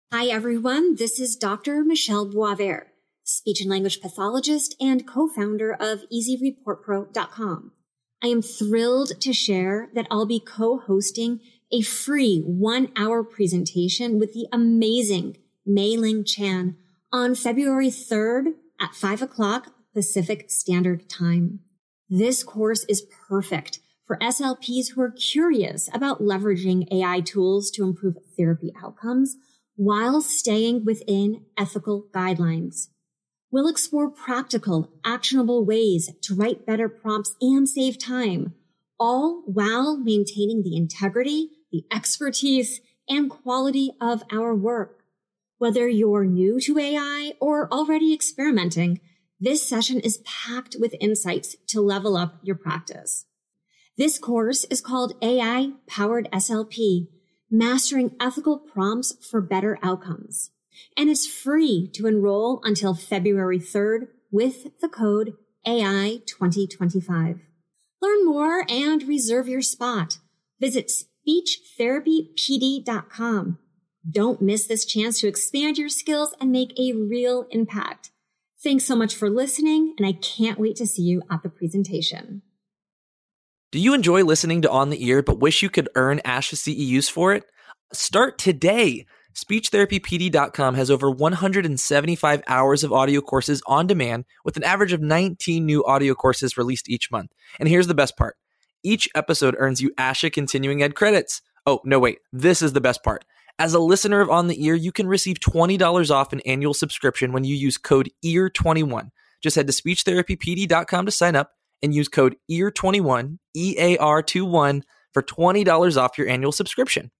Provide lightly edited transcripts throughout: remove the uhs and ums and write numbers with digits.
Hi, everyone. This is Dr. Michelle Boisvert, speech and language pathologist and co-founder of EasyReportPro.com. I am thrilled to share that I'll be co-hosting a free 1-hour presentation with the amazing Mei Ling Chan on February 3rd at 5 o'clock Pacific Standard Time. This course is perfect for SLPs who are curious about leveraging AI tools to improve therapy outcomes while staying within ethical guidelines. We'll explore practical, actionable ways to write better prompts and save time, all while maintaining the integrity, the expertise, and quality of our work. Whether you're new to AI or already experimenting, this session is packed with insights to level up your practice. This course is called AI-Powered SLP, Mastering Ethical Prompts for Better Outcomes. And it's free to enroll until February 3rd with the code AI2025. Learn more and reserve your spot. Visit speechtherapypd.com. Don't miss this chance to expand your skills and make a real impact. Thanks so much for listening, and I can't wait to see you at the presentation. Do you enjoy listening to On the Ear but wish you could earn ASHA CEUs for it? Start today. SpeechTherapyPD.com has over 175 hours of audio courses on demand with an average of 19 new audio courses released each month. And here's the best part. Each episode earns you ASHA Continuing Ed credits. Oh, no, wait. This is the best part. As a listener of On the Ear, you can receive $20 off an annual subscription when you use code EAR21. Just head to SpeechTherapyPD.com to sign up and use code EAR21, EAR21, for $20 off your annual subscription.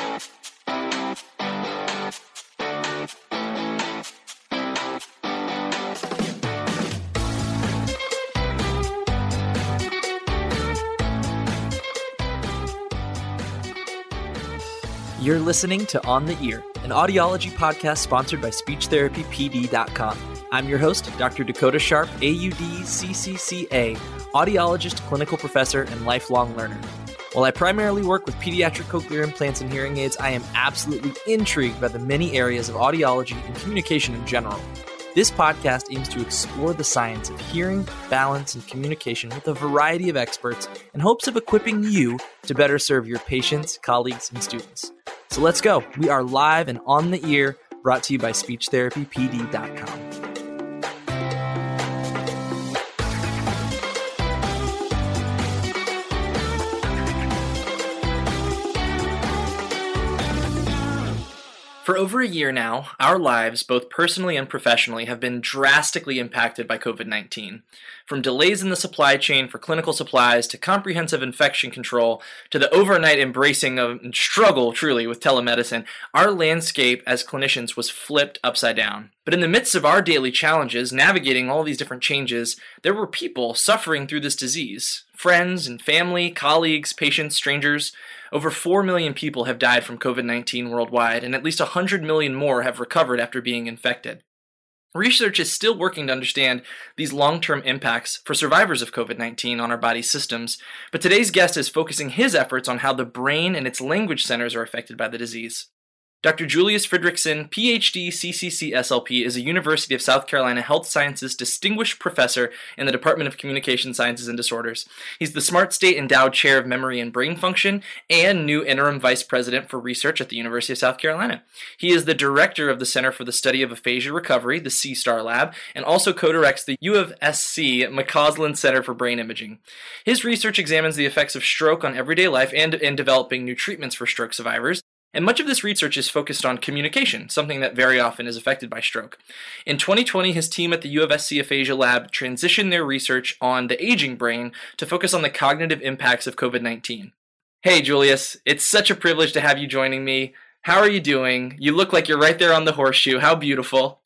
You're listening to On the Ear, an audiology podcast sponsored by SpeechTherapyPD.com. I'm your host, Dr. Dakota Sharp, AUD-CCCA, audiologist, clinical professor, and lifelong learner. While I primarily work with pediatric cochlear implants and hearing aids, I am absolutely intrigued by the many areas of audiology and communication in general. This podcast aims to explore the science of hearing, balance, and communication with a variety of experts in hopes of equipping you to better serve your patients, colleagues, and students. So let's go. We are live and on the ear, brought to you by SpeechTherapyPD.com. For over a year now, our lives, both personally and professionally, have been drastically impacted by COVID-19. From delays in the supply chain for clinical supplies to comprehensive infection control to the overnight embracing of struggle, truly, with telemedicine, our landscape as clinicians was flipped upside down. But in the midst of our daily challenges, navigating all these different changes, there were people suffering through this disease. Friends and family, colleagues, patients, strangers. Over 4 million people have died from COVID-19 worldwide, and at least 100 million more have recovered after being infected. Research is still working to understand these long-term impacts for survivors of COVID-19 on our body systems, but today's guest is focusing his efforts on how the brain and its language centers are affected by the disease. Dr. Julius Fridriksson, PhD, CCC SLP, is a University of South Carolina Health Sciences Distinguished Professor in the Department of Communication Sciences and Disorders. He's the Smart State Endowed Chair of Memory and Brain Function and new Interim Vice President for Research at the University of South Carolina. He is the Director of the Center for the Study of Aphasia Recovery, the C-STAR Lab, and also co-directs the U of SC McCausland Center for Brain Imaging. His research examines the effects of stroke on everyday life and in developing new treatments for stroke survivors. And much of this research is focused on communication, something that very often is affected by stroke. In 2020, his team at the U of SC Aphasia Lab transitioned their research on the aging brain to focus on the cognitive impacts of COVID-19. Hey, Julius, it's such a privilege to have you joining me. How are you doing? You look like you're right there on the horseshoe. How beautiful.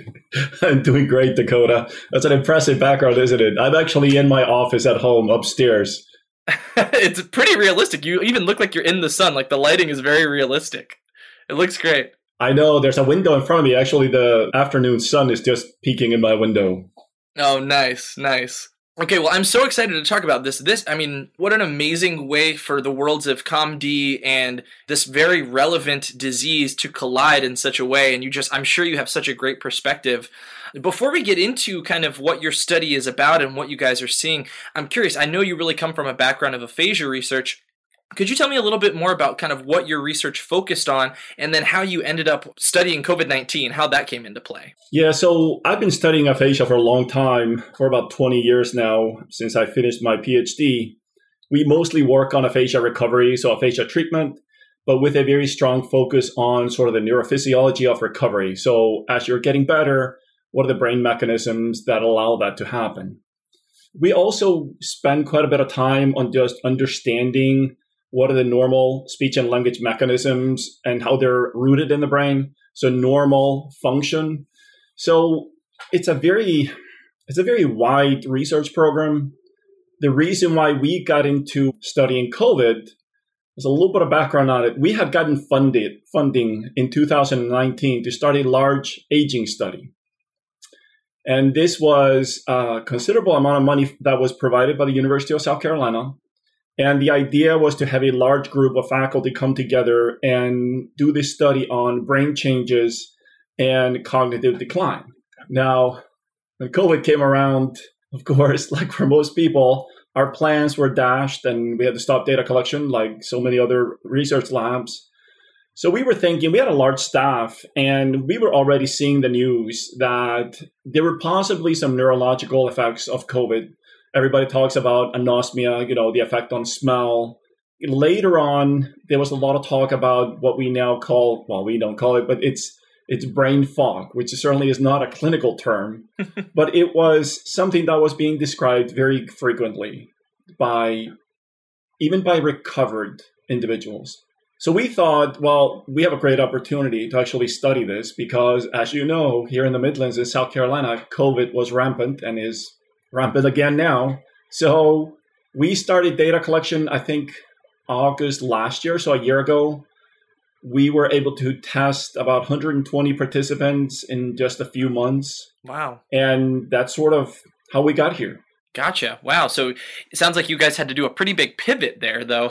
I'm doing great, Dakota. That's an impressive background, isn't it? I'm actually in my office at home upstairs. It's pretty realistic. You even look like you're in the sun. Like the lighting is very realistic. It looks great. I know. There's a window in front of me. Actually, the afternoon sun is just peeking in my window. Oh, nice, nice. Okay, well, I'm so excited to talk about this. I mean, what an amazing way for the worlds of COMD and this very relevant disease to collide in such a way. And I'm sure you have such a great perspective. Before we get into kind of what your study is about and what you guys are seeing, I'm curious. I know you really come from a background of aphasia research. Could you tell me a little bit more about kind of what your research focused on and then how you ended up studying COVID-19, how that came into play? Yeah, so I've been studying aphasia for a long time, for about 20 years now, since I finished my PhD. We mostly work on aphasia recovery, so aphasia treatment, but with a very strong focus on sort of the neurophysiology of recovery. So as you're getting better, what are the brain mechanisms that allow that to happen? We also spend quite a bit of time on just understanding what are the normal speech and language mechanisms and how they're rooted in the brain. So normal function. So it's a very wide research program. The reason why we got into studying COVID, there's a little bit of background on it. We had gotten funding in 2019 to start a large aging study. And this was a considerable amount of money that was provided by the University of South Carolina. And the idea was to have a large group of faculty come together and do this study on brain changes and cognitive decline. Now, when COVID came around, of course, like for most people, our plans were dashed and we had to stop data collection like so many other research labs. So we were thinking, we had a large staff and we were already seeing the news that there were possibly some neurological effects of COVID. Everybody talks about anosmia, the effect on smell. Later on, there was a lot of talk about what we now call, well, we don't call it, but it's brain fog, which certainly is not a clinical term, but it was something that was being described very frequently even by recovered individuals. So we thought, well, we have a great opportunity to actually study this because, as you know, here in the Midlands in South Carolina, COVID was rampant and is rampant again now. So we started data collection, I think, August last year, so a year ago. We were able to test about 120 participants in just a few months. Wow. And that's sort of how we got here. Gotcha. Wow. So it sounds like you guys had to do a pretty big pivot there, though.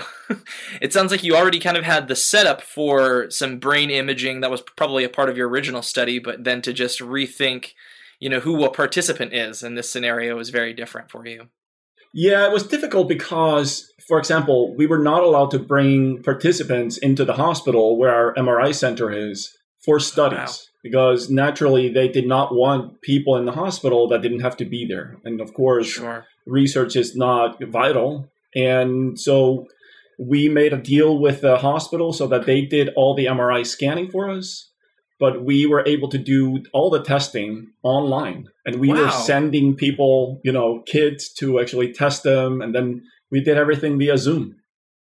It sounds like you already kind of had the setup for some brain imaging that was probably a part of your original study, but then to just rethink who a participant is in this scenario is very different for you. Yeah, it was difficult because, for example, we were not allowed to bring participants into the hospital where our MRI center is for studies. Wow. Because naturally they did not want people in the hospital that didn't have to be there. And of course, sure, research is not vital. And so we made a deal with the hospital so that they did all the MRI scanning for us. But we were able to do all the testing online. And we were sending people, kids to actually test them. And then we did everything via Zoom.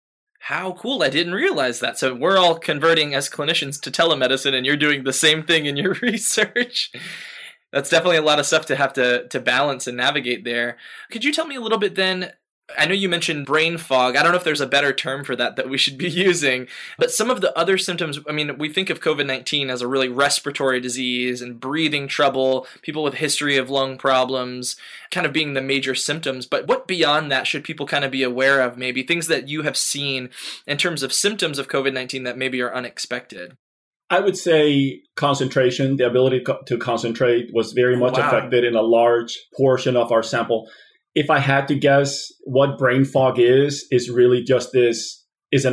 How cool. I didn't realize that. So we're all converting as clinicians to telemedicine and you're doing the same thing in your research. That's definitely a lot of stuff to have to balance and navigate there. Could you tell me a little bit then, I know you mentioned brain fog. I don't know if there's a better term for that we should be using, but some of the other symptoms, I mean, we think of COVID-19 as a really respiratory disease and breathing trouble, people with history of lung problems kind of being the major symptoms. But what beyond that should people kind of be aware of, maybe things that you have seen in terms of symptoms of COVID-19 that maybe are unexpected? I would say concentration, the ability to concentrate was very much affected in a large portion of our sample. If I had to guess what brain fog is really just this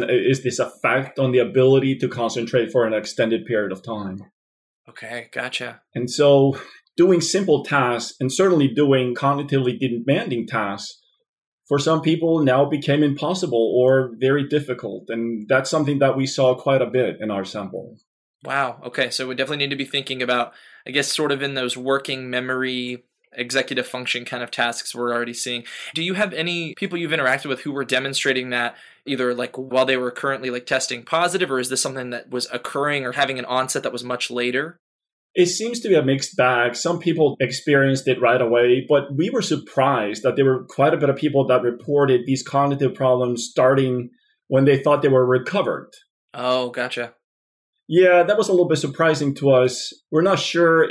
effect on the ability to concentrate for an extended period of time. Okay, gotcha. And so doing simple tasks and certainly doing cognitively demanding tasks for some people now became impossible or very difficult. And that's something that we saw quite a bit in our sample. Wow. Okay. So we definitely need to be thinking about, I guess, sort of in those working memory, executive function kind of tasks we're already seeing. Do you have any people you've interacted with who were demonstrating that either like while they were currently like testing positive, or is this something that was occurring or having an onset that was much later? It seems to be a mixed bag. Some people experienced it right away, but we were surprised that there were quite a bit of people that reported these cognitive problems starting when they thought they were recovered. Oh, gotcha. Yeah, that was a little bit surprising to us. We're not sure if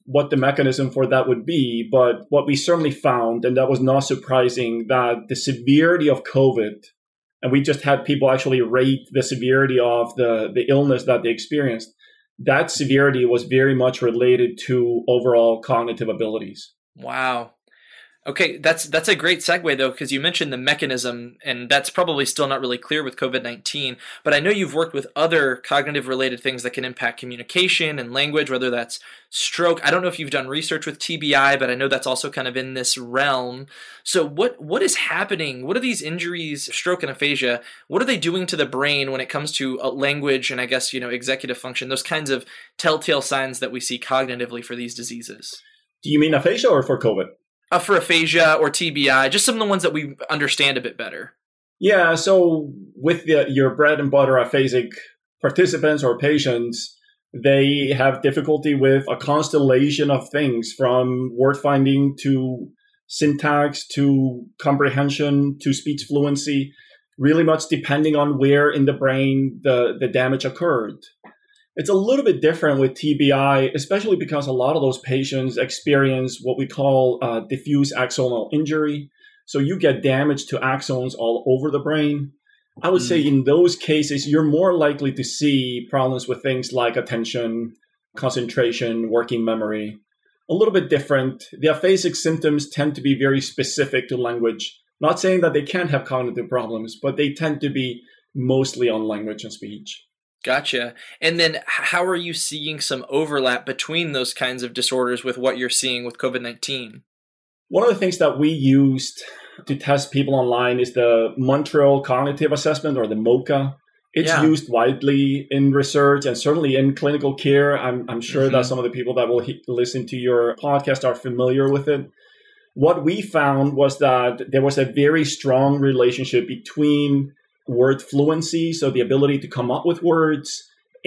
what the mechanism for that would be, but what we certainly found, and that was not surprising, that the severity of COVID, and we just had people actually rate the severity of the illness that they experienced, that severity was very much related to overall cognitive abilities. Wow. Okay, that's a great segue, though, because you mentioned the mechanism, and that's probably still not really clear with COVID-19, but I know you've worked with other cognitive-related things that can impact communication and language, whether that's stroke. I don't know if you've done research with TBI, but I know that's also kind of in this realm. So what is happening? What are these injuries, stroke and aphasia, what are they doing to the brain when it comes to language and I guess, executive function, those kinds of telltale signs that we see cognitively for these diseases? Do you mean aphasia or for COVID? For aphasia or TBI, just some of the ones that we understand a bit better. Yeah, so with your bread and butter aphasic participants or patients, they have difficulty with a constellation of things, from word finding to syntax to comprehension to speech fluency, really much depending on where in the brain the damage occurred. It's a little bit different with TBI, especially because a lot of those patients experience what we call diffuse axonal injury. So you get damage to axons all over the brain. I would say in those cases, you're more likely to see problems with things like attention, concentration, working memory. A little bit different. The aphasic symptoms tend to be very specific to language. Not saying that they can't have cognitive problems, but they tend to be mostly on language and speech. Gotcha. And then how are you seeing some overlap between those kinds of disorders with what you're seeing with COVID-19? One of the things that we used to test people online is the Montreal Cognitive Assessment, or the MoCA. It's used widely in research and certainly in clinical care. I'm sure that some of the people that will listen to your podcast are familiar with it. What we found was that there was a very strong relationship between word fluency, so the ability to come up with words,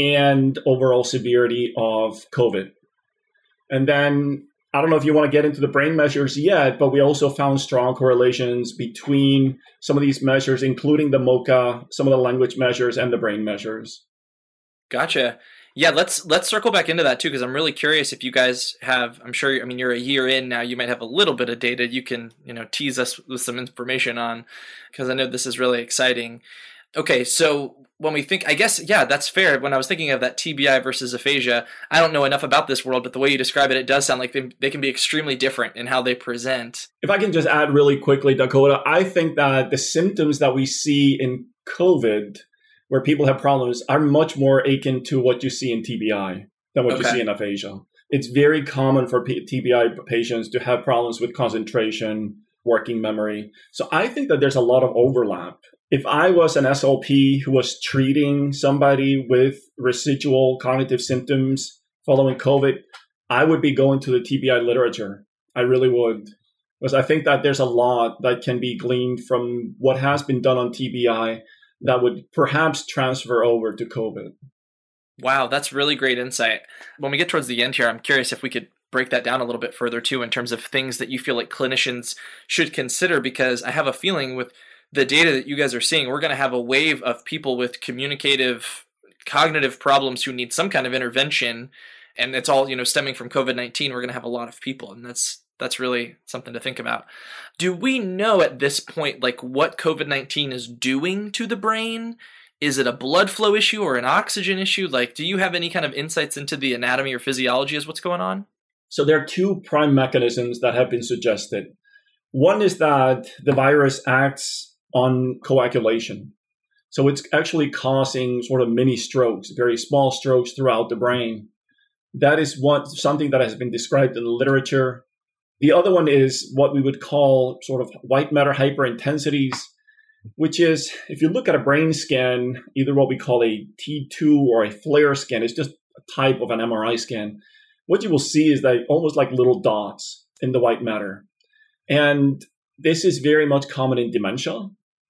and overall severity of COVID. And then, I don't know if you want to get into the brain measures yet, but we also found strong correlations between some of these measures, including the MoCA, some of the language measures, and the brain measures. Gotcha. Yeah, let's circle back into that too, because I'm really curious if you guys have, I'm sure, you're a year in now, you might have a little bit of data you can, tease us with some information on, because I know this is really exciting. Okay, so when we think, I guess, yeah, that's fair. When I was thinking of that TBI versus aphasia, I don't know enough about this world, but the way you describe it, it does sound like they can be extremely different in how they present. If I can just add really quickly, Dakota, I think that the symptoms that we see in COVID, where people have problems, are much more akin to what you see in TBI than what you see in aphasia. It's very common for TBI patients to have problems with concentration, working memory. So I think that there's a lot of overlap. If I was an SLP who was treating somebody with residual cognitive symptoms following COVID, I would be going to the TBI literature. I really would. Because I think that there's a lot that can be gleaned from what has been done on TBI that would perhaps transfer over to COVID. Wow, that's really great insight. When we get towards the end here, I'm curious if we could break that down a little bit further too, in terms of things that you feel like clinicians should consider, because I have a feeling with the data that you guys are seeing, we're going to have a wave of people with communicative, cognitive problems who need some kind of intervention, and it's all, stemming from COVID-19. We're going to have a lot of people, and that's really something to think about. Do we know at this point, like, what COVID-19 is doing to the brain? Is it a blood flow issue or an oxygen issue? Like, do you have any kind of insights into the anatomy or physiology as what's going on? So there are two prime mechanisms that have been suggested. One is that the virus acts on coagulation. So it's actually causing sort of mini strokes, very small strokes throughout the brain. That is something that has been described in the literature. The other one is what we would call sort of white matter hyperintensities, which is, if you look at a brain scan, either what we call a T2 or a FLAIR scan, it's just a type of an MRI scan. What you will see is that almost like little dots in the white matter. And this is very much common in dementia.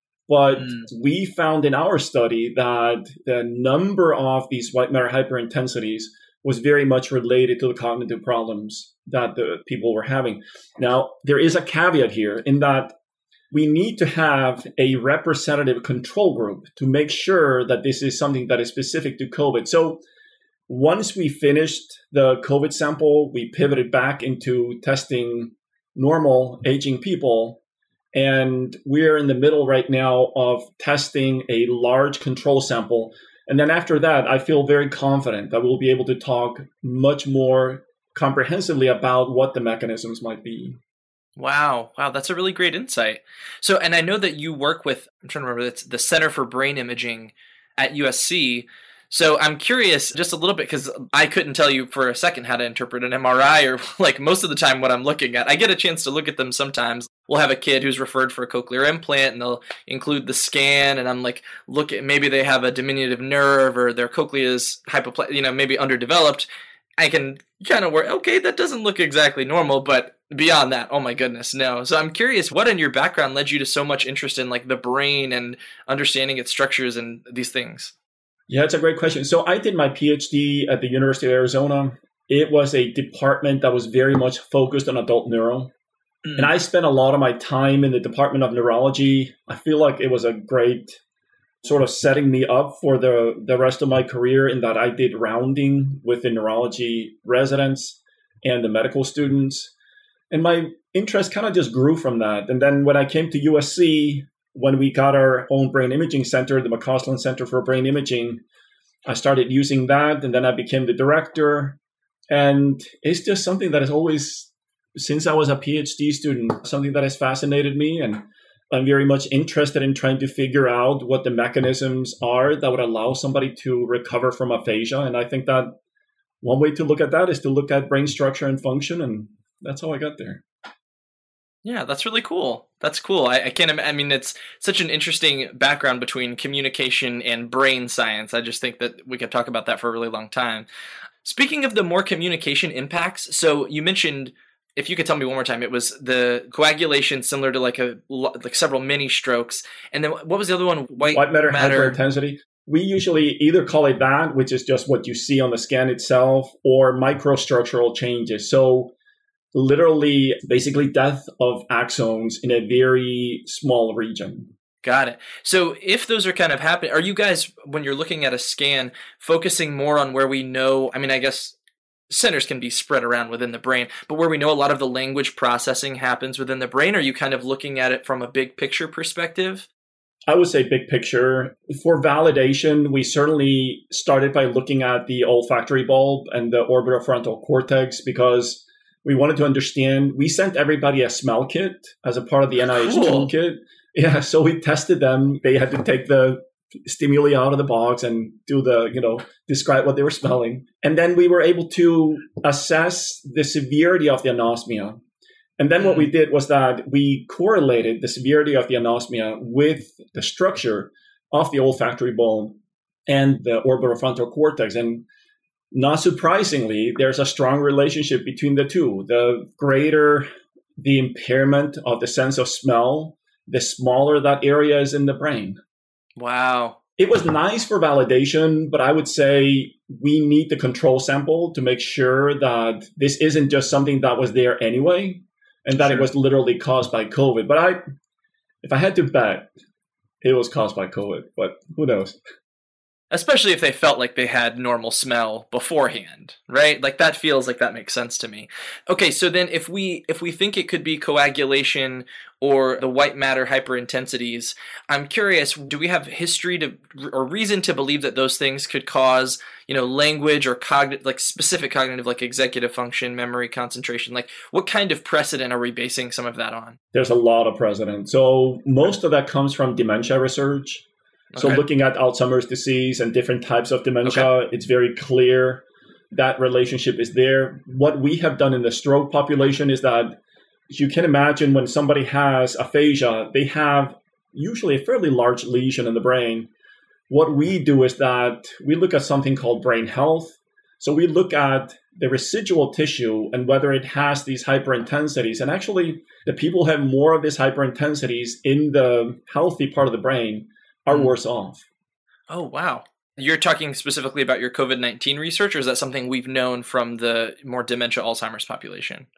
But we found in our study that the number of these white matter hyperintensities was very much related to the cognitive problems that the people were having. Now, there is a caveat here in that we need to have a representative control group to make sure that this is something that is specific to COVID. So once we finished the COVID sample, we pivoted back into testing normal aging people. And we're in the middle right now of testing a large control sample. And then after that, I feel very confident that we'll be able to talk much more comprehensively about what the mechanisms might be. Wow. That's a really great insight. So, and I know that you work with, I'm trying to remember, it's the Center for Brain Imaging at USC. So I'm curious just a little bit, because I couldn't tell you for a second how to interpret an MRI, or like most of the time what I'm looking at. I get a chance to look at them sometimes. We'll have a kid who's referred for a cochlear implant, and they'll include the scan, and I'm like, look at, maybe they have a diminutive nerve, or their cochlea is maybe underdeveloped. I can kind of work, okay, that doesn't look exactly normal, but beyond that, oh my goodness, no. So I'm curious, what in your background led you to so much interest in like the brain and understanding its structures and these things? Yeah, it's a great question. So I did my PhD at the University of Arizona. It was a department that was very much focused on adult neuro. And I spent a lot of my time in the Department of Neurology. I feel like it was a great sort of setting me up for the rest of my career, in that I did rounding with the neurology residents and the medical students. And my interest kind of just grew from that. And then when I came to USC, when we got our own brain imaging center, the McCausland Center for Brain Imaging, I started using that, and then I became the director. And it's just something that has always, since I was a PhD student, something that has fascinated me. And I'm very much interested in trying to figure out what the mechanisms are that would allow somebody to recover from aphasia. And I think that one way to look at that is to look at brain structure and function. And that's how I got there. Yeah, that's really cool. That's cool. I can't, I mean, it's such an interesting background between communication and brain science. I just think that we could talk about that for a really long time. Speaking of the more communication impacts, so you mentioned, if you could tell me one more time, it was the coagulation similar to like several mini strokes. And then what was the other one? White matter hyperintensity. We usually either call it that, which is just what you see on the scan itself, or microstructural changes. So literally, basically death of axons in a very small region. Got it. So if those are kind of happening, are you guys, when you're looking at a scan, focusing more on where we know, I mean, I guess centers can be spread around within the brain, but where we know a lot of the language processing happens within the brain, are you kind of looking at it from a big picture perspective? I would say big picture. For validation, we certainly started by looking at the olfactory bulb and the orbitofrontal cortex, because we wanted to understand. We sent everybody a smell kit as a part of the NIH toolkit. Yeah, so we tested them. They had to take the stimuli out of the box and do describe what they were smelling. And then we were able to assess the severity of the anosmia. And then what we did was that we correlated the severity of the anosmia with the structure of the olfactory bulb and the orbitofrontal cortex. And not surprisingly, there's a strong relationship between the two. The greater the impairment of the sense of smell, the smaller that area is in the brain. Wow. It was nice for validation, but I would say we need the control sample to make sure that this isn't just something that was there anyway, and that it was literally caused by COVID. But if I had to bet, it was caused by COVID, but who knows? Especially if they felt like they had normal smell beforehand, right? Like that feels like that makes sense to me. Okay, so then if we think it could be coagulation or the white matter hyperintensities, I'm curious, do we have history or reason to believe that those things could cause, language or specific cognitive, like executive function, memory, concentration? Like what kind of precedent are we basing some of that on? There's a lot of precedent. So most of that comes from dementia research. So looking at Alzheimer's disease and different types of dementia, it's very clear that relationship is there. What we have done in the stroke population is that you can imagine when somebody has aphasia, they have usually a fairly large lesion in the brain. What we do is that we look at something called brain health. So we look at the residual tissue and whether it has these hyperintensities. And actually, the people who have more of these hyperintensities in the healthy part of the brain are worse off. Oh, wow. You're talking specifically about your COVID-19 research, or is that something we've known from the more dementia Alzheimer's population?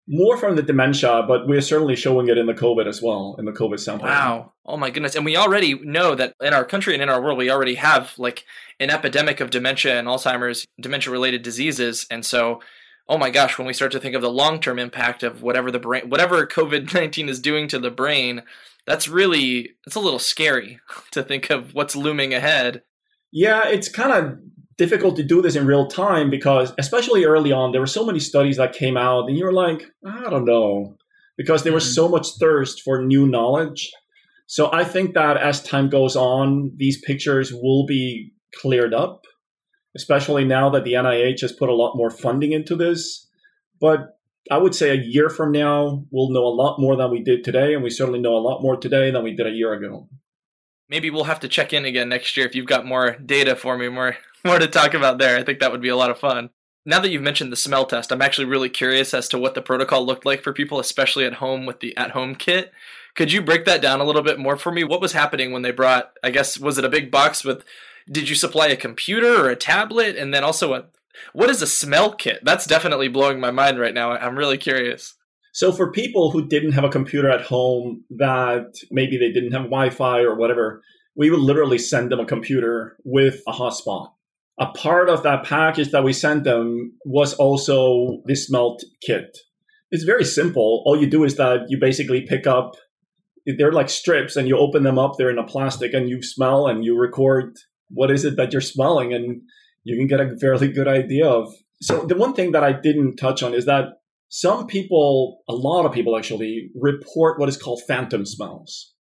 More from the dementia, but we're certainly showing it in the COVID as well, in the COVID sample. Wow. Oh my goodness. And we already know that in our country and in our world, we already have like an epidemic of dementia and Alzheimer's, dementia-related diseases. And so, oh my gosh, when we start to think of the long-term impact of whatever COVID-19 is doing to the brain, it's a little scary to think of what's looming ahead. Yeah, it's kind of difficult to do this in real time because especially early on, there were so many studies that came out and you're like, I don't know, because there was so much thirst for new knowledge. So I think that as time goes on, these pictures will be cleared up, especially now that the NIH has put a lot more funding into this. But I would say a year from now, we'll know a lot more than we did today. And we certainly know a lot more today than we did a year ago. Maybe we'll have to check in again next year if you've got more data for me, more to talk about there. I think that would be a lot of fun. Now that you've mentioned the smell test, I'm actually really curious as to what the protocol looked like for people, especially at home with the at-home kit. Could you break that down a little bit more for me? What was happening when they brought, I guess, was it a big box with, did you supply a computer or a tablet? And then also, what is a smell kit? That's definitely blowing my mind right now. I'm really curious. So for people who didn't have a computer at home, that maybe they didn't have Wi-Fi or whatever, we would literally send them a computer with a hotspot. A part of that package that we sent them was also the smell kit. It's very simple. All you do is that you basically pick up, they're like strips, and you open them up, they're in a plastic, and you smell and you record what is it that you're smelling, and you can get a fairly good idea of. So the one thing that I didn't touch on is that some people, a lot of people actually, report what is called phantom smells.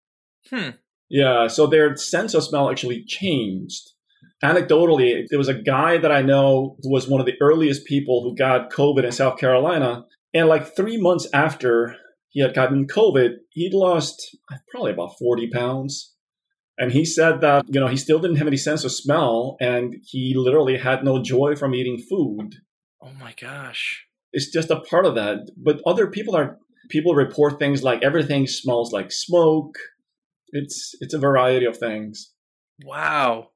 Yeah, so their sense of smell actually changed. Anecdotally, there was a guy that I know who was one of the earliest people who got COVID in South Carolina. And like 3 months after he had gotten COVID, he'd lost probably about 40 pounds. And he said that, he still didn't have any sense of smell, and he literally had no joy from eating food. Oh my gosh. It's just a part of that. But other people report things like everything smells like smoke. It's a variety of things. Wow.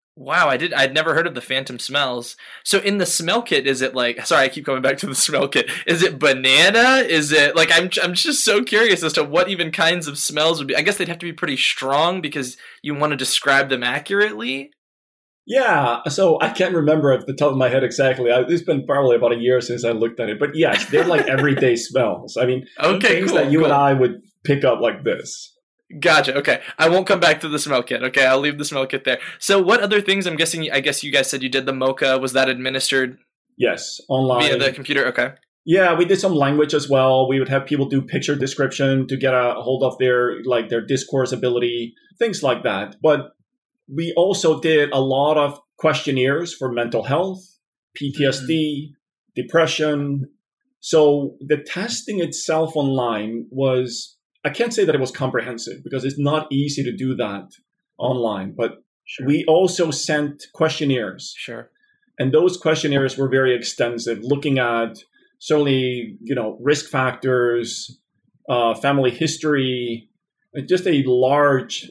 I'd never heard of the phantom smells. So in the smell kit, is it like, sorry, I keep coming back to the smell kit. Is it banana? Is it like, I'm just so curious as to what even kinds of smells would be. I guess they'd have to be pretty strong because you want to describe them accurately. Yeah, so I can't remember at the top of my head exactly. It's been probably about a year since I looked at it. But yes, they're like everyday smells. I mean, things that you and I would pick up like this. Gotcha. Okay. I won't come back to the smell kit. Okay. I'll leave the smell kit there. So what other things, I guess you guys said you did the MoCA. Was that administered? Yes, online. Via the computer? Okay. Yeah, we did some language as well. We would have people do picture description to get a hold of their discourse ability, things like that. But we also did a lot of questionnaires for mental health, PTSD, depression. So the testing itself online was, I can't say that it was comprehensive because it's not easy to do that online, but we also sent questionnaires. Sure. And those questionnaires were very extensive, looking at certainly, risk factors, family history, just a large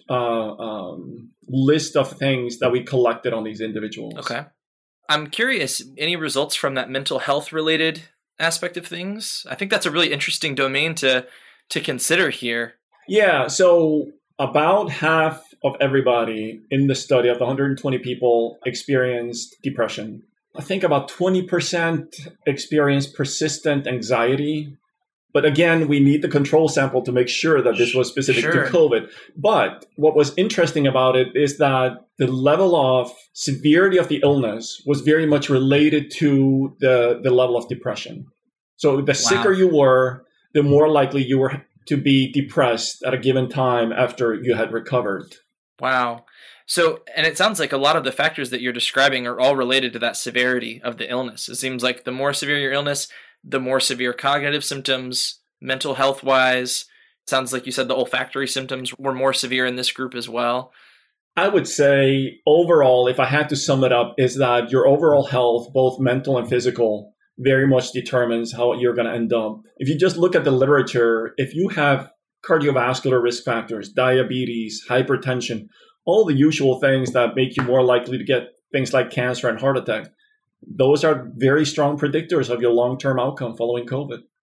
list of things that we collected on these individuals. Okay. I'm curious, any results from that mental health related aspect of things? I think that's a really interesting domain to consider here. Yeah, so about half of everybody in the study of the 120 people experienced depression. I think about 20% experienced persistent anxiety. But again, we need the control sample to make sure that this was specific to COVID. But what was interesting about it is that the level of severity of the illness was very much related to the level of depression. So the sicker you were, the more likely you were to be depressed at a given time after you had recovered. Wow. So, and it sounds like a lot of the factors that you're describing are all related to that severity of the illness. It seems like the more severe your illness, the more severe cognitive symptoms, mental health wise. It sounds like you said the olfactory symptoms were more severe in this group as well. I would say overall, if I had to sum it up, is that your overall health, both mental and physical, very much determines how you're going to end up. If you just look at the literature, if you have cardiovascular risk factors, diabetes, hypertension, all the usual things that make you more likely to get things like cancer and heart attack, those are very strong predictors of your long-term outcome following COVID.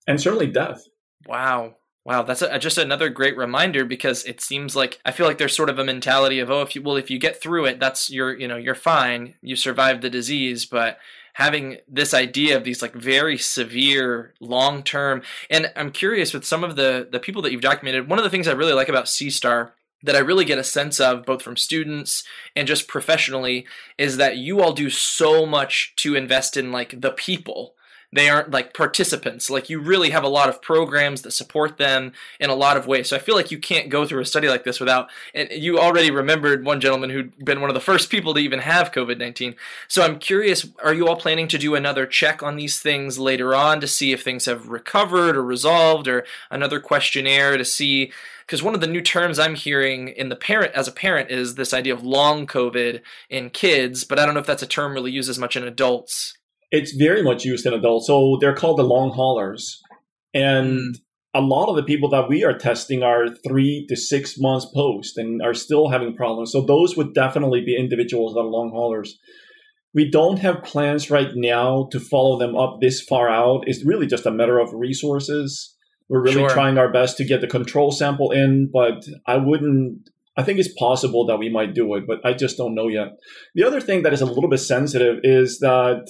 and certainly death. Wow. Wow, that's just another great reminder, because it seems like I feel like there's sort of a mentality of, oh, if you get through it, that's you're fine, you survived the disease. But having this idea of these like very severe long term, and I'm curious with some of the people that you've documented, one of the things I really like about C-STAR that I really get a sense of both from students and just professionally is that you all do so much to invest in like the people. They aren't like participants. Like you really have a lot of programs that support them in a lot of ways. So I feel like you can't go through a study like this without, and you already remembered one gentleman who'd been one of the first people to even have COVID-19. So I'm curious, are you all planning to do another check on these things later on to see if things have recovered or resolved, or another questionnaire to see? Because one of the new terms I'm hearing as a parent is this idea of long COVID in kids, but I don't know if that's a term really used as much in adults. It's very much used in adults. So they're called the long haulers. And a lot of the people that we are testing are 3 to 6 months post and are still having problems. So those would definitely be individuals that are long haulers. We don't have plans right now to follow them up this far out. It's really just a matter of resources. We're really trying our best to get the control sample in, but I think it's possible that we might do it, but I just don't know yet. The other thing that is a little bit sensitive is that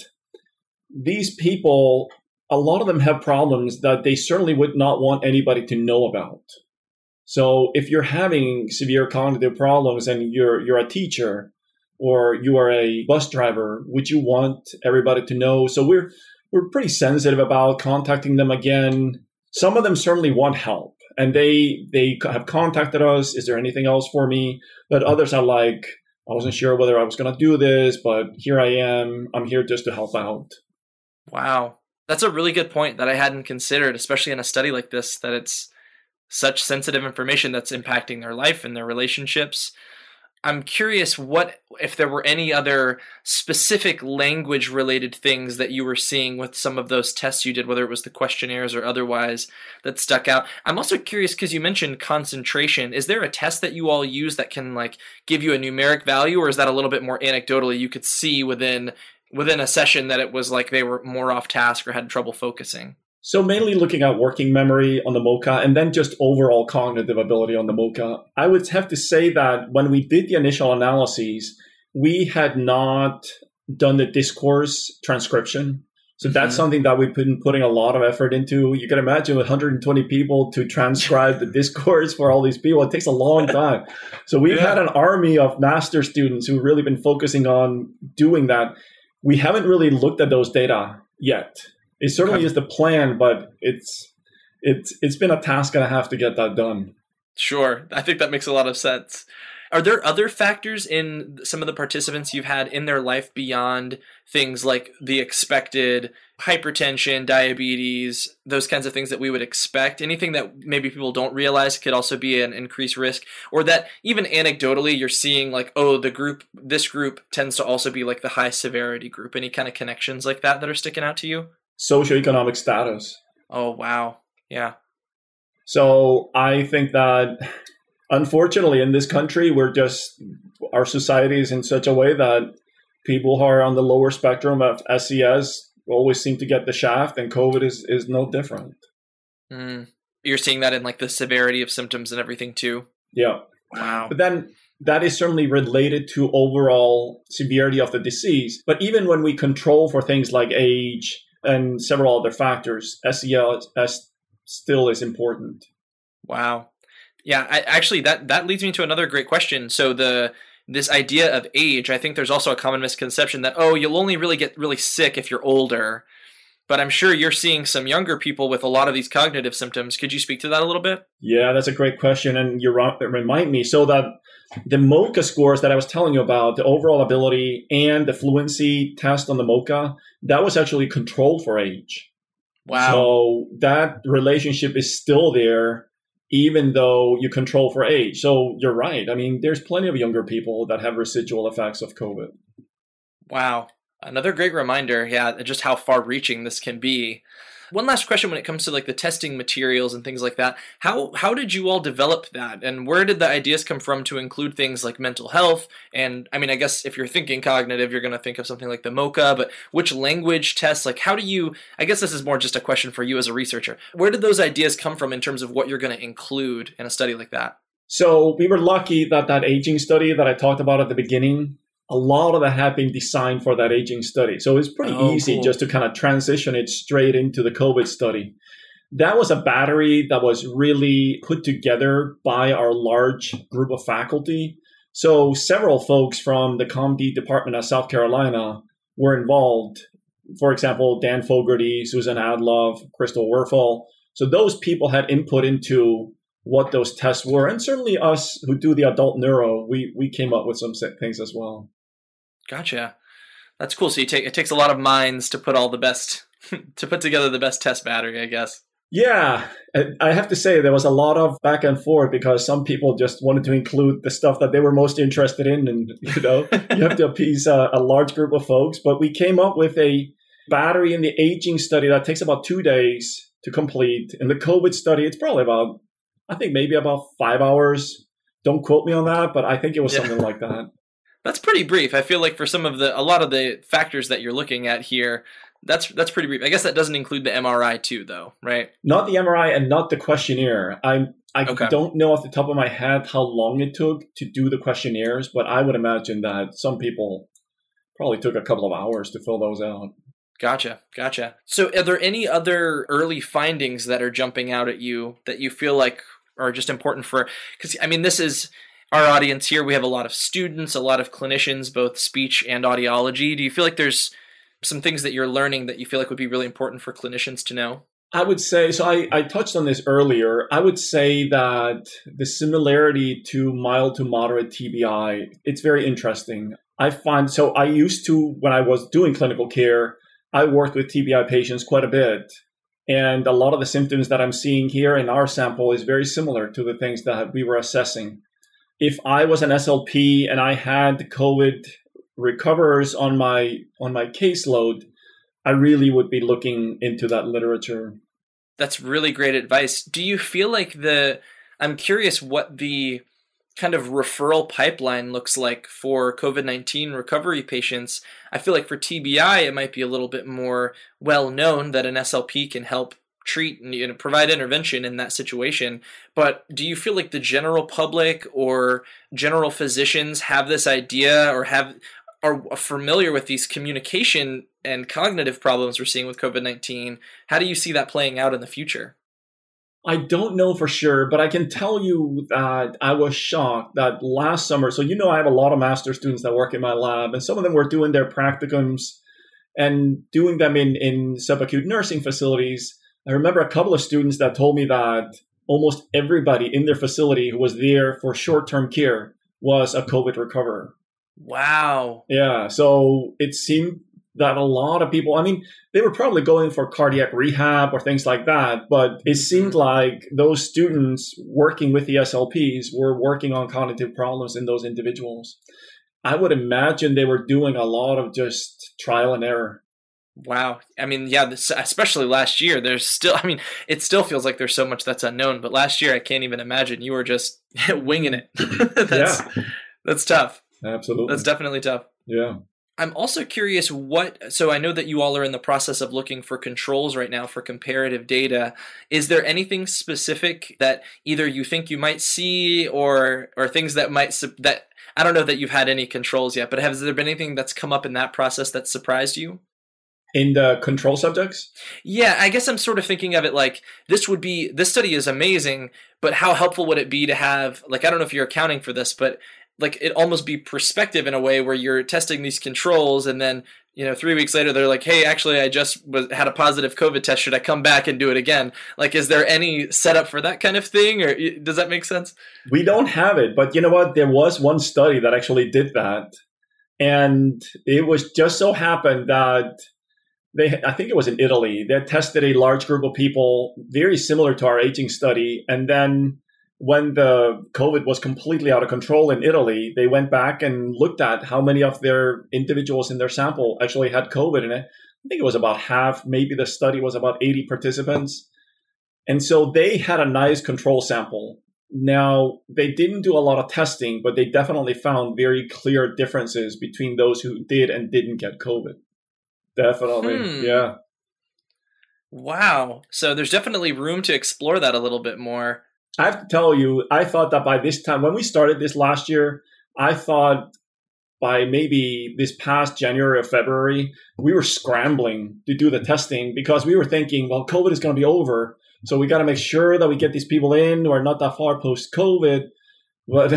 these people, a lot of them have problems that they certainly would not want anybody to know about. So if you're having severe cognitive problems and you're a teacher or you are a bus driver, would you want everybody to know? So we're pretty sensitive about contacting them again. Some of them certainly want help, and they have contacted us. Is there anything else for me? But others are like, I wasn't sure whether I was going to do this, but here I am. I'm here just to help out. Wow. That's a really good point that I hadn't considered, especially in a study like this, that it's such sensitive information that's impacting their life and their relationships. I'm curious if there were any other specific language related things that you were seeing with some of those tests you did, whether it was the questionnaires or otherwise, that stuck out. I'm also curious because you mentioned concentration. Is there a test that you all use that can like give you a numeric value, or is that a little bit more anecdotally you could see within a session that it was like they were more off task or had trouble focusing? So mainly looking at working memory on the MoCA and then just overall cognitive ability on the MoCA. I would have to say that when we did the initial analyses, we had not done the discourse transcription. So that's something that we've been putting a lot of effort into. You can imagine 120 people to transcribe the discourse for all these people. It takes a long time. So we've had an army of master students who've really been focusing on doing that. We haven't really looked at those data yet. It certainly is the plan, but it's been a task and a half to get that done. Sure. I think that makes a lot of sense. Are there other factors in some of the participants you've had in their life beyond things like the expected hypertension, diabetes, those kinds of things that we would expect? Anything that maybe people don't realize could also be an increased risk, or that even anecdotally you're seeing like, oh, this group tends to also be like the high severity group? Any kind of connections like that are sticking out to you? Socioeconomic status. Oh, wow. Yeah. So I think that unfortunately in this country, our society is in such a way that people who are on the lower spectrum of SES always seem to get the shaft, and COVID is no different. You're seeing that in like the severity of symptoms and everything too? Yeah. Wow. But then that is certainly related to overall severity of the disease. But even when we control for things like age and several other factors, SES still is important. Wow. Yeah, that leads me to another great question. So this idea of age, I think there's also a common misconception that, oh, you'll only really get really sick if you're older. But I'm sure you're seeing some younger people with a lot of these cognitive symptoms. Could you speak to that a little bit? Yeah, that's a great question. And you remind me. So that the MoCA scores that I was telling you about, the overall ability and the fluency test on the MoCA, that was actually controlled for age. Wow. So that relationship is still there, even though you control for age. So you're right. I mean, there's plenty of younger people that have residual effects of COVID. Wow. Another great reminder, just how far-reaching this can be. One last question when it comes to like the testing materials and things like that. How did you all develop that? And where did the ideas come from to include things like mental health? And I mean, I guess if you're thinking cognitive, you're going to think of something like the MoCA, but which language tests? Like how do you, I guess this is more just a question for you as a researcher. Where did those ideas come from in terms of what you're going to include in a study like that? So we were lucky that aging study that I talked about at the beginning, a lot of that had been designed for that aging study. So it's pretty easy just to kind of transition it straight into the COVID study. That was a battery that was really put together by our large group of faculty. So several folks from the ComD department of South Carolina were involved. For example, Dan Fogarty, Susan Adlov, Crystal Werfel. So those people had input into what those tests were. And certainly us who do the adult neuro, we came up with some things as well. Gotcha. That's cool. So it takes a lot of minds to put all the best, to put together the best test battery, I guess. Yeah. I have to say there was a lot of back and forth because some people just wanted to include the stuff that they were most interested in. And, you have to appease a large group of folks. But we came up with a battery in the aging study that takes about 2 days to complete. In the COVID study, it's probably about, I think maybe about 5 hours. Don't quote me on that, but I think it was something like that. That's pretty brief. I feel like for a lot of the factors that you're looking at here, that's pretty brief. I guess that doesn't include the MRI too, though, right? Not the MRI and not the questionnaire. I don't know off the top of my head how long it took to do the questionnaires, but I would imagine that some people probably took a couple of hours to fill those out. Gotcha. So are there any other early findings that are jumping out at you that you feel like are just important because I mean, this is our audience here. We have a lot of students, a lot of clinicians, both speech and audiology. Do you feel like there's some things that you're learning that you feel like would be really important for clinicians to know? I would say, so I touched on this earlier. I would say that the similarity to mild to moderate TBI, it's very interesting. I used to, when I was doing clinical care, I worked with TBI patients quite a bit. And a lot of the symptoms that I'm seeing here in our sample is very similar to the things that we were assessing. If I was an SLP and I had COVID recoverers on my caseload, I really would be looking into that literature. That's really great advice. Do you feel like I'm curious what the kind of referral pipeline looks like for COVID-19 recovery patients? I feel like for TBI, it might be a little bit more well known that an SLP can help treat and provide intervention in that situation. But do you feel like the general public or general physicians have this idea or are familiar with these communication and cognitive problems we're seeing with COVID-19? How do you see that playing out in the future? I don't know for sure, but I can tell you that I was shocked that last summer, so I have a lot of master's students that work in my lab, and some of them were doing their practicums and doing them in subacute nursing facilities. I remember a couple of students that told me that almost everybody in their facility who was there for short-term care was a COVID recoverer. Wow. Yeah, so it seemed that a lot of people, I mean, they were probably going for cardiac rehab or things like that, but it seemed like those students working with the SLPs were working on cognitive problems in those individuals. I would imagine they were doing a lot of just trial and error. Wow. I mean, yeah, especially last year, it still feels like there's so much that's unknown, but last year I can't even imagine. You were just winging it. That's tough. Absolutely. That's definitely tough. Yeah. I'm also curious so I know that you all are in the process of looking for controls right now for comparative data. Is there anything specific that either you think you might see or things that I don't know that you've had any controls yet, but has there been anything that's come up in that process that surprised you? In the control subjects? Yeah, I guess I'm sort of thinking of it like this study is amazing, but how helpful would it be to have, I don't know if you're accounting for this, but it almost be perspective in a way where you're testing these controls and then, 3 weeks later, they're like, hey, actually, I just had a positive COVID test. Should I come back and do it again? Is there any setup for that kind of thing? Or does that make sense? We don't have it. But you know what? There was one study that actually did that. And it was just so happened that I think it was in Italy. They tested a large group of people very similar to our aging study. And then when the COVID was completely out of control in Italy, they went back and looked at how many of their individuals in their sample actually had COVID in it. I think it was about half, maybe the study was about 80 participants. And so they had a nice control sample. Now, they didn't do a lot of testing, but they definitely found very clear differences between those who did and didn't get COVID. Definitely, yeah. Wow. So there's definitely room to explore that a little bit more. I have to tell you, I thought that by this time, when we started this last year, I thought by maybe this past January or February, we were scrambling to do the testing because we were thinking, well, COVID is going to be over. So we got to make sure that we get these people in who are not that far post-COVID. But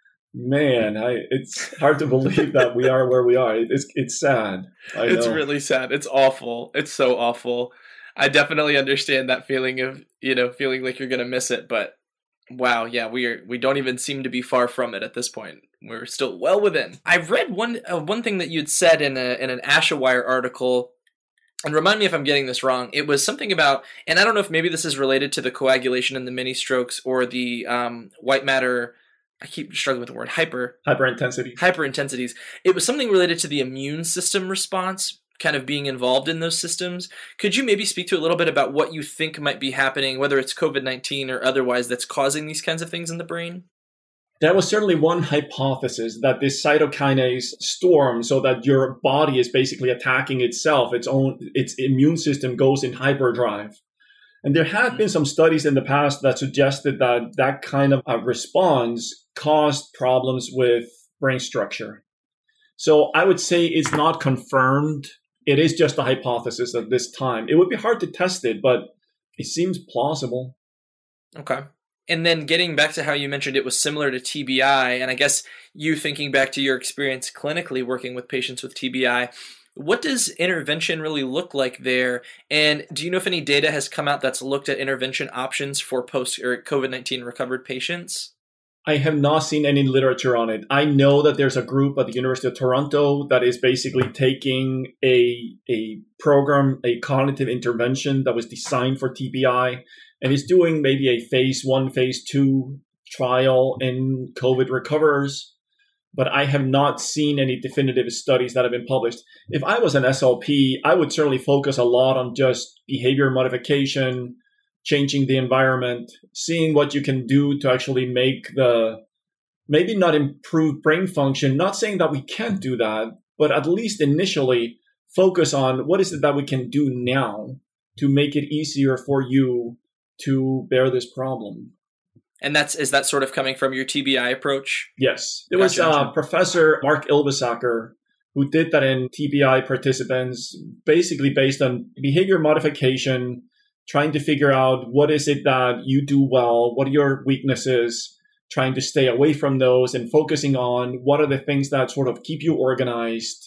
man, it's hard to believe that we are where we are. It's sad. It's really sad. It's awful. It's so awful. I definitely understand that feeling of, feeling like you're going to miss it. But wow, yeah, we don't even seem to be far from it at this point. We're still well within. I've read one thing that you'd said in an AshaWire article, and remind me if I'm getting this wrong. It was something about, and I don't know if maybe this is related to the coagulation in the mini strokes or the white matter. I keep struggling with the word hyperintensities. It was something related to the immune system response kind of being involved in those systems. Could you maybe speak to a little bit about what you think might be happening, whether it's COVID-19 or otherwise, that's causing these kinds of things in the brain? That was certainly one hypothesis, that this cytokinase storm, so that your body is basically attacking itself, its immune system goes in hyperdrive. And there have been some studies in the past that suggested that that kind of response caused problems with brain structure. So I would say it's not confirmed. It is just a hypothesis at this time. It would be hard to test it, but it seems plausible. Okay. And then getting back to how you mentioned it was similar to TBI, and I guess you thinking back to your experience clinically working with patients with TBI, what does intervention really look like there? And do you know if any data has come out that's looked at intervention options for post or COVID-19 recovered patients? I have not seen any literature on it. I know that there's a group at the University of Toronto that is basically taking a program, a cognitive intervention that was designed for TBI, and is doing maybe a phase 1, phase 2 trial in COVID recoverers. But I have not seen any definitive studies that have been published. If I was an SLP, I would certainly focus a lot on just behavior modification, changing the environment, seeing what you can do to actually make maybe not improve brain function, not saying that we can't do that, but at least initially focus on what is it that we can do now to make it easier for you to bear this problem. And is that sort of coming from your TBI approach? Yes. There was Professor Mark Ilbesacker who did that in TBI participants, basically based on behavior modification, trying to figure out what is it that you do well, what are your weaknesses, trying to stay away from those and focusing on what are the things that sort of keep you organized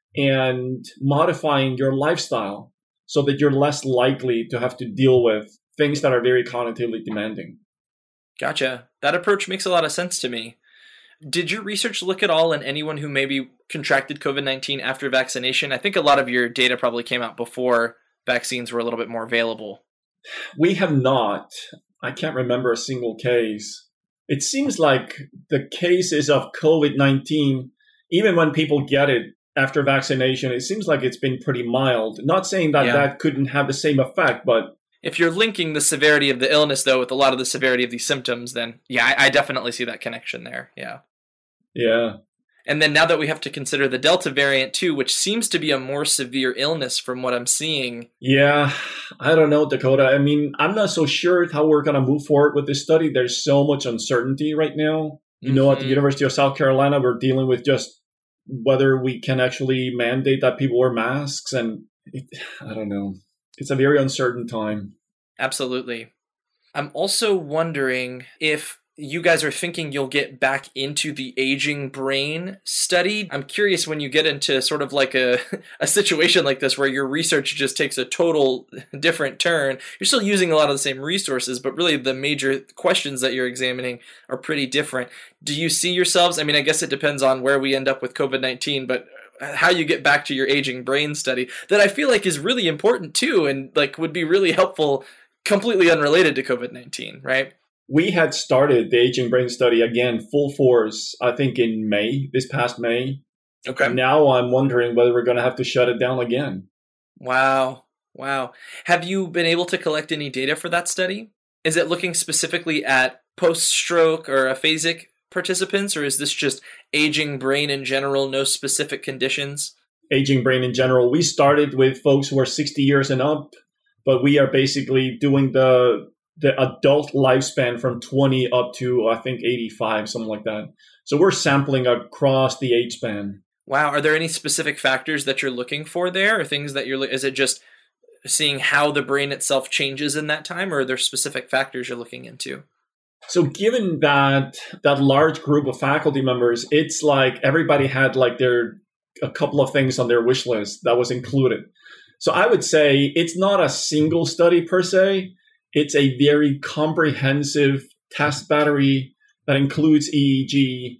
and modifying your lifestyle so that you're less likely to have to deal with things that are very cognitively demanding. Gotcha. That approach makes a lot of sense to me. Did your research look at all in anyone who maybe contracted COVID-19 after vaccination? I think a lot of your data probably came out before vaccines were a little bit more available. We have not. I can't remember a single case. It seems like the cases of COVID-19, even when people get it after vaccination, it seems like it's been pretty mild. Not saying that that couldn't have the same effect, but if you're linking the severity of the illness, though, with a lot of the severity of these symptoms, then I definitely see that connection there. Yeah. Yeah. And then now that we have to consider the Delta variant too, which seems to be a more severe illness from what I'm seeing. Yeah, I don't know, Dakota. I mean, I'm not so sure how we're going to move forward with this study. There's so much uncertainty right now. You know, at the University of South Carolina, we're dealing with just whether we can actually mandate that people wear masks. And I don't know. It's a very uncertain time. Absolutely. I'm also wondering if you guys are thinking you'll get back into the aging brain study. I'm curious, when you get into sort of like a situation like this where your research just takes a total different turn, you're still using a lot of the same resources, but really the major questions that you're examining are pretty different. Do you see yourselves, I mean, I guess it depends on where we end up with COVID-19, but how you get back to your aging brain study that I feel like is really important too, and like would be really helpful, completely unrelated to COVID-19, right? We had started the aging brain study again, full force, I think in May, this past May. Okay. Now I'm wondering whether we're going to have to shut it down again. Wow. Wow. Have you been able to collect any data for that study? Is it looking specifically at post-stroke or aphasic participants, or is this just aging brain in general, no specific conditions? Aging brain in general. We started with folks who are 60 years and up, but we are basically doing the adult lifespan from 20 up to, I think, 85, something like that. So we're sampling across the age span. Wow. Are there any specific factors that you're looking for there, or things that is it just seeing how the brain itself changes in that time, or are there specific factors you're looking into? So given that large group of faculty members, it's like everybody had like a couple of things on their wish list that was included. So I would say it's not a single study per se. It's a very comprehensive test battery that includes EEG,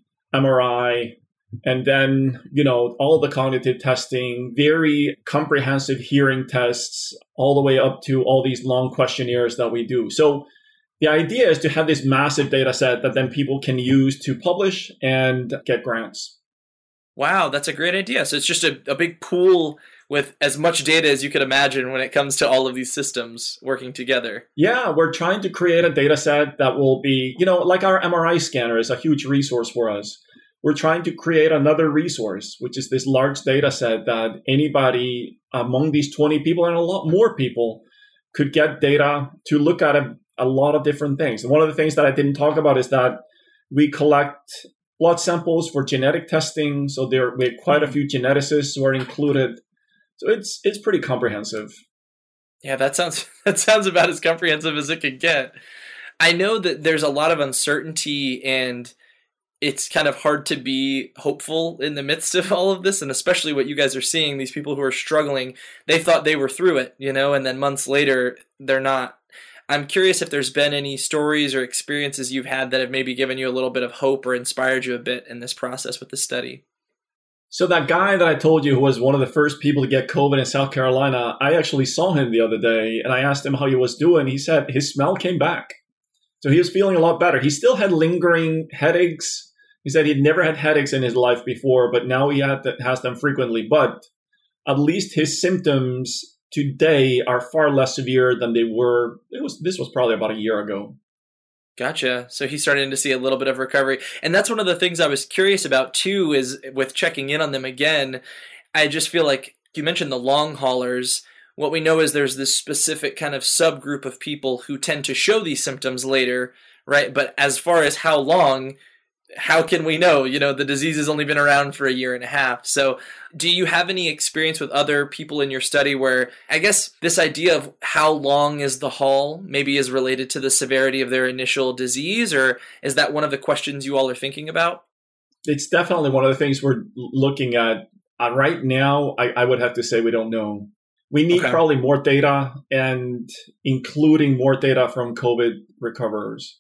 MRI, and then, all the cognitive testing, very comprehensive hearing tests, all the way up to all these long questionnaires that we do. So the idea is to have this massive data set that then people can use to publish and get grants. Wow, that's a great idea. So it's just a big pool with as much data as you could imagine when it comes to all of these systems working together. Yeah, we're trying to create a data set that will be, like our MRI scanner is a huge resource for us. We're trying to create another resource, which is this large data set that anybody among these 20 people and a lot more people could get data to look at a lot of different things. And one of the things that I didn't talk about is that we collect blood samples for genetic testing. So we have quite a few geneticists who are included. So it's pretty comprehensive. Yeah, that sounds about as comprehensive as it could get. I know that there's a lot of uncertainty, and it's kind of hard to be hopeful in the midst of all of this, and especially what you guys are seeing, these people who are struggling, they thought they were through it, and then months later, they're not. I'm curious if there's been any stories or experiences you've had that have maybe given you a little bit of hope or inspired you a bit in this process with the study. So that guy that I told you who was one of the first people to get COVID in South Carolina, I actually saw him the other day, and I asked him how he was doing. He said his smell came back. So he was feeling a lot better. He still had lingering headaches. He said he'd never had headaches in his life before, but now he has them frequently. But at least his symptoms today are far less severe than they were. This was probably about a year ago. Gotcha. So he's starting to see a little bit of recovery. And that's one of the things I was curious about too, is with checking in on them again, I just feel like you mentioned the long haulers. What we know is there's this specific kind of subgroup of people who tend to show these symptoms later, right? But as far as how long, how can we know? The disease has only been around for a year and a half. So do you have any experience with other people in your study where, I guess, this idea of how long is the haul maybe is related to the severity of their initial disease, or is that one of the questions you all are thinking about? It's definitely one of the things we're looking at. Right now, I would have to say we don't know. We need probably more data, and including more data from COVID recoverers.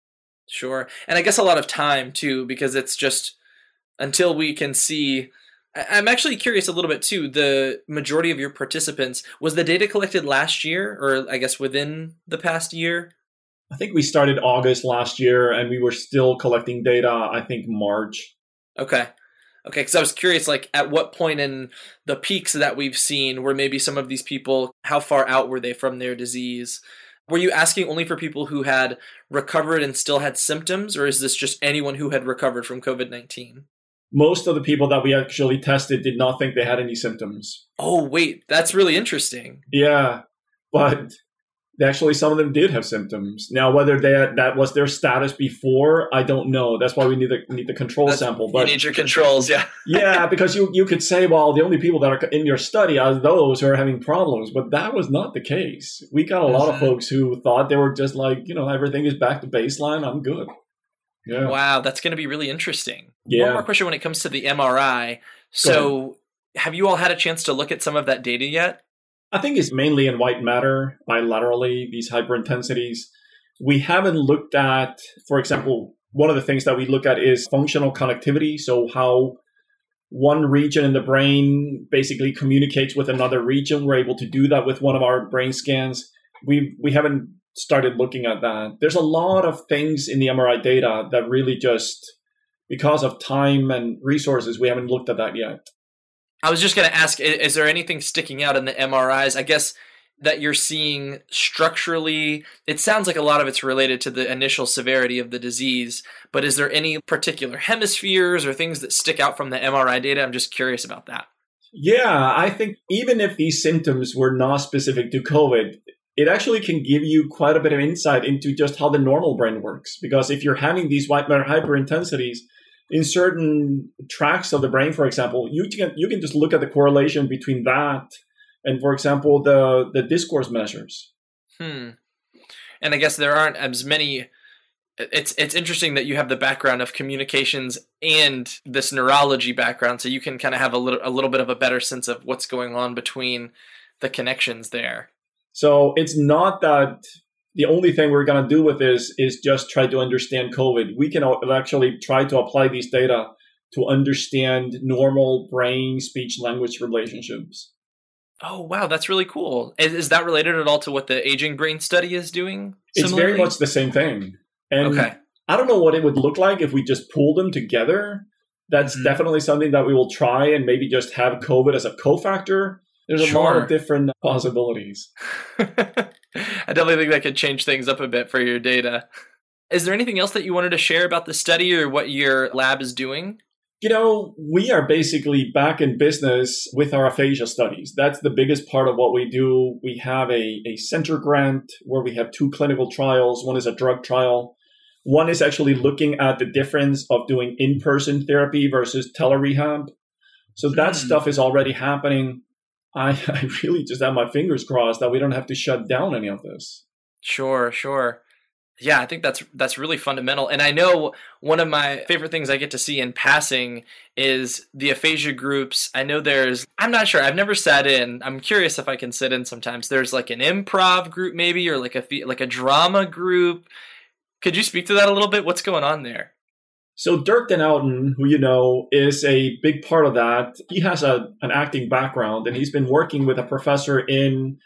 Sure. And I guess a lot of time too, because it's just until we can see. I'm actually curious a little bit too. The majority of your participants, was the data collected last year, or I guess within the past year? I think we started August last year, and we were still collecting data, I think March. Okay. Because I was curious, like at what point in the peaks that we've seen were maybe some of these people, how far out were they from their disease? Were you asking only for people who had recovered and still had symptoms, or is this just anyone who had recovered from COVID-19? Most of the people that we actually tested did not think they had any symptoms. Oh, wait, that's really interesting. Yeah, but actually some of them did have symptoms. Now, whether that was their status before, I don't know. That's why we need the control sample. But you need your controls, yeah. Yeah, because you could say, well, the only people that are in your study are those who are having problems, but that was not the case. We got a lot of folks who thought they were just like, everything is back to baseline. I'm good. Yeah. Wow, that's going to be really interesting. Yeah. One more question when it comes to the MRI. So have you all had a chance to look at some of that data yet? I think it's mainly in white matter bilaterally, these hyperintensities. We haven't looked at, for example, one of the things that we look at is functional connectivity. So how one region in the brain basically communicates with another region. We're able to do that with one of our brain scans. We haven't started looking at that. There's a lot of things in the MRI data that really just, because of time and resources, we haven't looked at that yet. I was just going to ask, is there anything sticking out in the MRIs? I guess that you're seeing structurally, it sounds like a lot of it's related to the initial severity of the disease, but is there any particular hemispheres or things that stick out from the MRI data? I'm just curious about that. Yeah, I think even if these symptoms were not specific to COVID, it actually can give you quite a bit of insight into just how the normal brain works. Because if you're having these white matter hyperintensities in certain tracts of the brain, for example, you can just look at the correlation between that and, for example, the discourse measures. And I guess there aren't as many. It's interesting that you have the background of communications and this neurology background, so you can kind of have a little bit of a better sense of what's going on between the connections there. So it's not that the only thing we're going to do with this is just try to understand COVID. We can actually try to apply these data to understand normal brain speech language relationships. Oh, wow. That's really cool. Is that related at all to what the Aging Brain Study is doing? It's very much the same thing. And okay. I don't know what it would look like if we just pulled them together. That's definitely something that we will try, and maybe just have COVID as a cofactor. There's a lot of different possibilities. I definitely think that could change things up a bit for your data. Is there anything else that you wanted to share about the study or what your lab is doing? We are basically back in business with our aphasia studies. That's the biggest part of what we do. We have a center grant where we have 2 clinical trials. One is a drug trial. One is actually looking at the difference of doing in-person therapy versus telerehab. So that stuff is already happening. I really just have my fingers crossed that we don't have to shut down any of this. Sure. Yeah, I think that's really fundamental. And I know one of my favorite things I get to see in passing is the aphasia groups. I know I'm not sure, I've never sat in. I'm curious if I can sit in sometimes. There's like an improv group maybe, or like a drama group. Could you speak to that a little bit? What's going on there? So Dirk Den Ouden, who you know, is a big part of that. He has an acting background, and he's been working with a professor in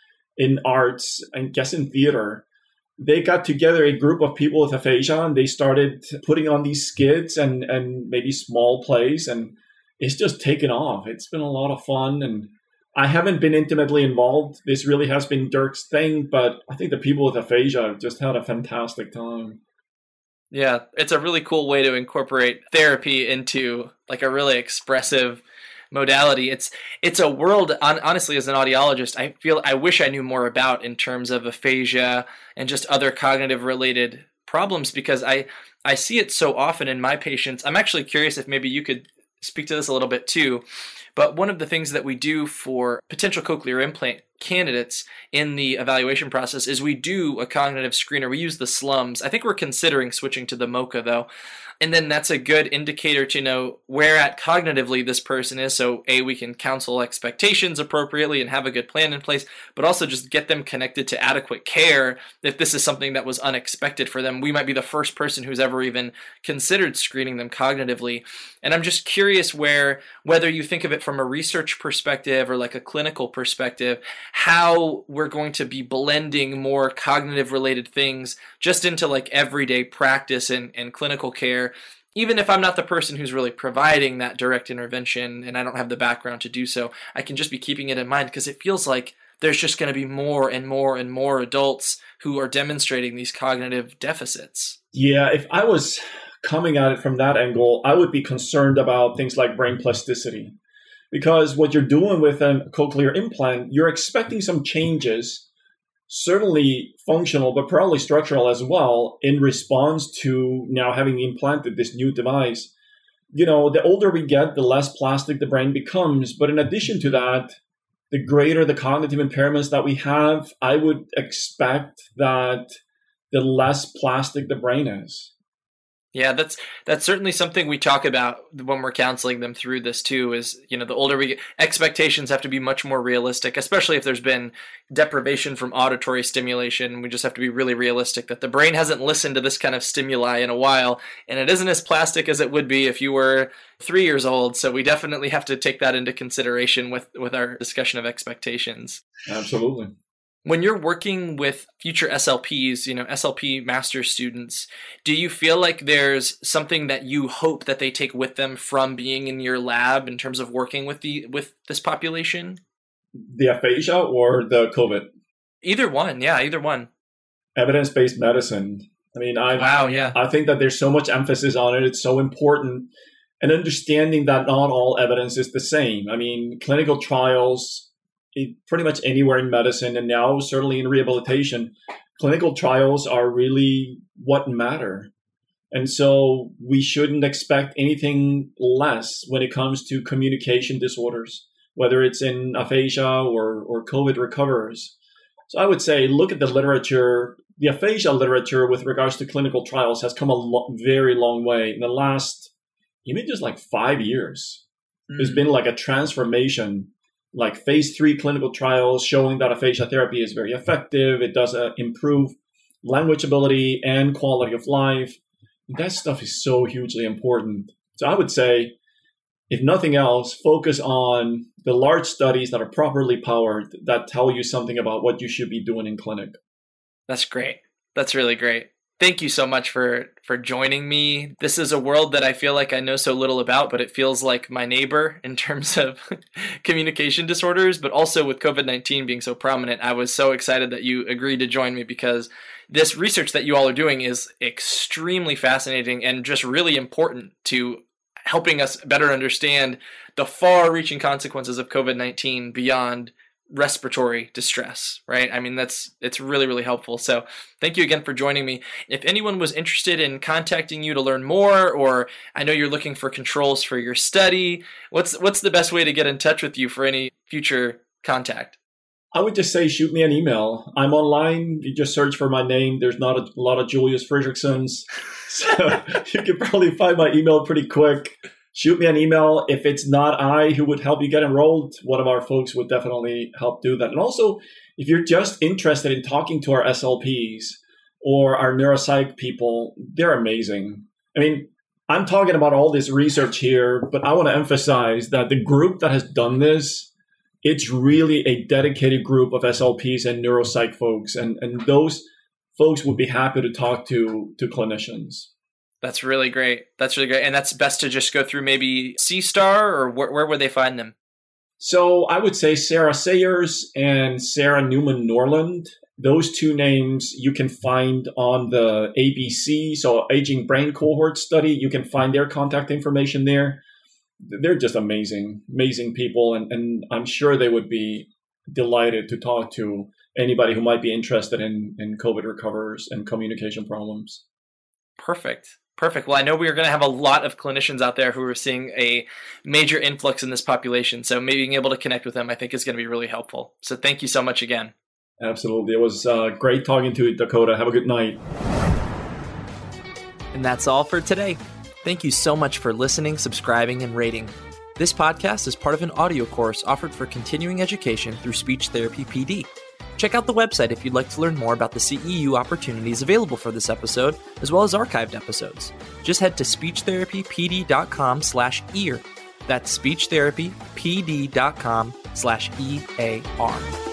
arts and guess in theater. They got together a group of people with aphasia, and they started putting on these skits and maybe small plays, and it's just taken off. It's been a lot of fun, and I haven't been intimately involved. This really has been Dirk's thing, but I think the people with aphasia have just had a fantastic time. Yeah, it's a really cool way to incorporate therapy into like a really expressive modality. It's a world, honestly, as an audiologist, I wish I knew more about in terms of aphasia and just other cognitive related problems, because I see it so often in my patients. I'm actually curious if maybe you could speak to this a little bit too. But one of the things that we do for potential cochlear implant candidates in the evaluation process is we do a cognitive screener. We use the SLUMS. I think we're considering switching to the MoCA though. And then that's a good indicator to know where at cognitively this person is. So we can counsel expectations appropriately and have a good plan in place, but also just get them connected to adequate care. If this is something that was unexpected for them, we might be the first person who's ever even considered screening them cognitively. And I'm just curious whether you think of it from a research perspective or like a clinical perspective, how we're going to be blending more cognitive related things just into like everyday practice and clinical care. Even if I'm not the person who's really providing that direct intervention and I don't have the background to do so, I can just be keeping it in mind, because it feels like there's just going to be more and more and more adults who are demonstrating these cognitive deficits. Yeah, if I was coming at it from that angle, I would be concerned about things like brain plasticity. Because what you're doing with a cochlear implant, you're expecting some changes, certainly functional, but probably structural as well, in response to now having implanted this new device. The older we get, the less plastic the brain becomes. But in addition to that, the greater the cognitive impairments that we have, I would expect that the less plastic the brain is. Yeah, that's certainly something we talk about when we're counseling them through this too, is, the older we get, expectations have to be much more realistic, especially if there's been deprivation from auditory stimulation. We just have to be really realistic that the brain hasn't listened to this kind of stimuli in a while, and it isn't as plastic as it would be if you were 3 years old. So we definitely have to take that into consideration with our discussion of expectations. Absolutely. When you're working with future SLPs, SLP master students, do you feel like there's something that you hope that they take with them from being in your lab in terms of working with this population? The aphasia or the COVID? Either one. Yeah, either one. Evidence-based medicine. I mean, I think that there's so much emphasis on it. It's so important. And understanding that not all evidence is the same. I mean, clinical trials, pretty much anywhere in medicine, and now certainly in rehabilitation, clinical trials are really what matter. And so we shouldn't expect anything less when it comes to communication disorders, whether it's in aphasia or COVID recoverers. So I would say, look at the literature. The aphasia literature with regards to clinical trials has come a very long way in the last, even just like 5 years. There's been like a transformation, like phase 3 clinical trials showing that aphasia therapy is very effective. It does improve language ability and quality of life. That stuff is so hugely important. So I would say, if nothing else, focus on the large studies that are properly powered that tell you something about what you should be doing in clinic. That's great. That's really great. Thank you so much for joining me. This is a world that I feel like I know so little about, but it feels like my neighbor in terms of communication disorders, but also with COVID-19 being so prominent. I was so excited that you agreed to join me because this research that you all are doing is extremely fascinating and just really important to helping us better understand the far-reaching consequences of COVID-19 beyond respiratory distress, right? I mean, it's really, really helpful. So thank you again for joining me. If anyone was interested in contacting you to learn more, or I know you're looking for controls for your study, what's the best way to get in touch with you for any future contact? I would just say, shoot me an email. I'm online. You just search for my name. There's not a lot of Julius Fredriksons. So you can probably find my email pretty quick. Shoot me an email. If it's not I who would help you get enrolled, one of our folks would definitely help do that. And also, if you're just interested in talking to our SLPs or our neuropsych people, they're amazing. I mean, I'm talking about all this research here, but I want to emphasize that the group that has done this, it's really a dedicated group of SLPs and neuropsych folks. And those folks would be happy to talk to clinicians. That's really great. That's really great. And that's best to just go through maybe C-STAR, or where would they find them? So I would say Sarah Sayers and Sarah Newman Norland. Those two names you can find on the ABC, so Aging Brain Cohort Study. You can find their contact information there. They're just amazing people. And I'm sure they would be delighted to talk to anybody who might be interested in COVID recoverers and communication problems. Perfect. Well, I know we are going to have a lot of clinicians out there who are seeing a major influx in this population. So maybe being able to connect with them, I think, is going to be really helpful. So thank you so much again. Absolutely. It was great talking to you, Dakota. Have a good night. And that's all for today. Thank you so much for listening, subscribing, and rating. This podcast is part of an audio course offered for continuing education through Speech Therapy PD. Check out the website if you'd like to learn more about the CEU opportunities available for this episode, as well as archived episodes. Just head to speechtherapypd.com/ear. That's speechtherapypd.com/EAR.